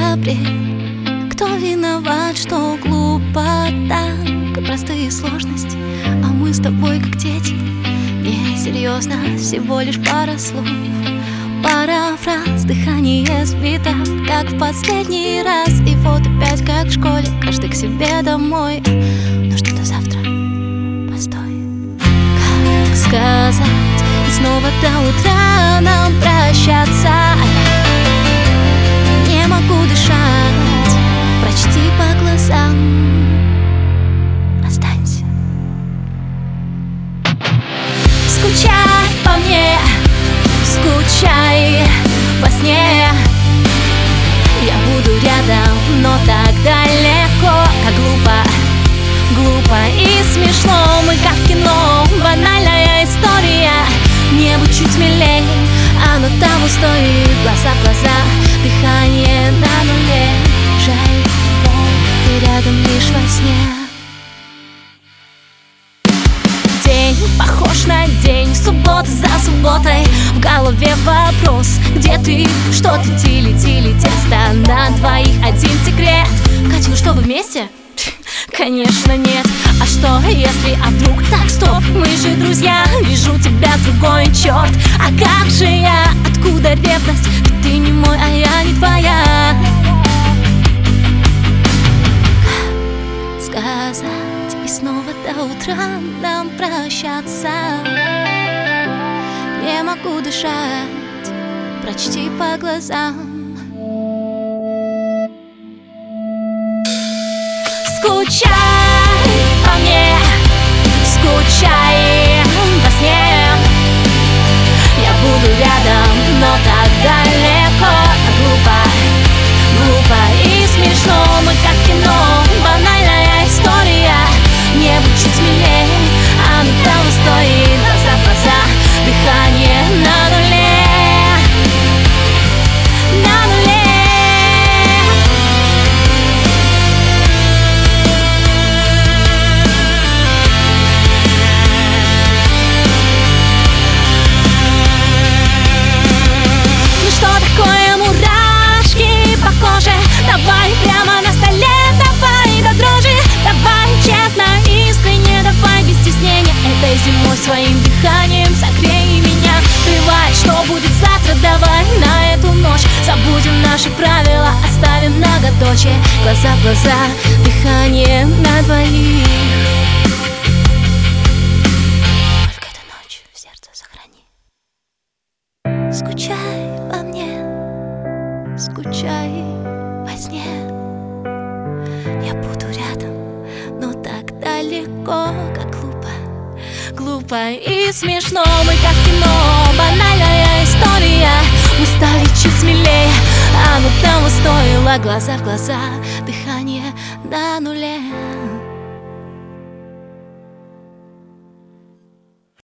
апрель. Кто виноват, что глупо так? Простые сложности, а мы с тобой как дети. Несерьезно, всего лишь пара слов, пара фраз, дыхание сбито, как в последний раз. И вот опять как в школе, каждый к себе домой. Но что-то завтра, постой. Как сказать, и снова до утра нам прощаться? Не могу дышать, прочти по глазам. Останься. Скучай по мне, скучай во сне. Я буду рядом, но так далеко. Как глупо, глупо и смешно. Мы как в кино, банальная история. Небо чуть смелей, оно того стоит. Глаза в глаза, дыхание на нуле. Жаль, ты рядом лишь во сне. День похож на день, суббота за субботой. В голове вопрос: где ты, что ты, тили-тили, тесто на двоих, один секрет. Катю, что вы вместе? Конечно нет. А что если, а вдруг? Так, стоп, мы же друзья. Вижу тебя с другой, черт. А как же я? Откуда ревность? Ведь ты не мой, а я не твоя. Как сказать, и снова до утра нам прощаться? Не могу дышать, прочти по глазам. Скучай по мне, скучай во сне. Я буду рядом, но так далеко. Глупо, глупо и смешно. Мы как в кино, банальная история. Небо чуть смелее, оно того стоит. Глаза в глаза, дыхание на нуле. На нуле. Давай прямо на столе, давай до дрожи. Давай честно, искренне, давай без стеснения. Этой зимой своим дыханием согрей меня. Плевать, что будет завтра, давай на эту ночь забудем наши правила, оставим многоточие. Глаза в глаза, дыхание на двоих. Только эту ночь в сердце сохрани. Скучай по мне, скучай во сне. Я буду рядом, но так далеко. Как глупо, глупо и смешно. Мы как в кино, банальная история. Мы стали чуть смелее, оно того стоило. Глаза в глаза, дыхание на нуле.